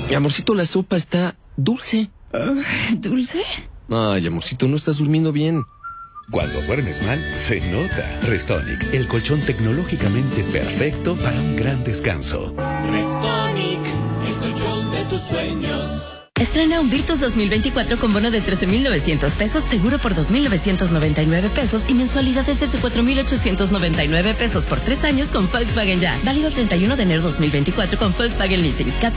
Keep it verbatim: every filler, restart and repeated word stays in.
Mi amorcito, la sopa está dulce. Uh, ¿Dulce? Ay, amorcito, no estás durmiendo bien. Cuando duermes mal, se nota. Restonic, el colchón tecnológicamente perfecto para un gran descanso. Restonic, el colchón de tus sueños. Estrena un Virtus dos mil veinticuatro con bono de trece mil novecientos pesos, seguro por dos mil novecientos noventa y nueve pesos y mensualidades desde cuatro mil ochocientos noventa y nueve pesos por tres años con Volkswagen Ya. Válido el treinta y uno de enero dos mil veinticuatro con Volkswagen Leasing.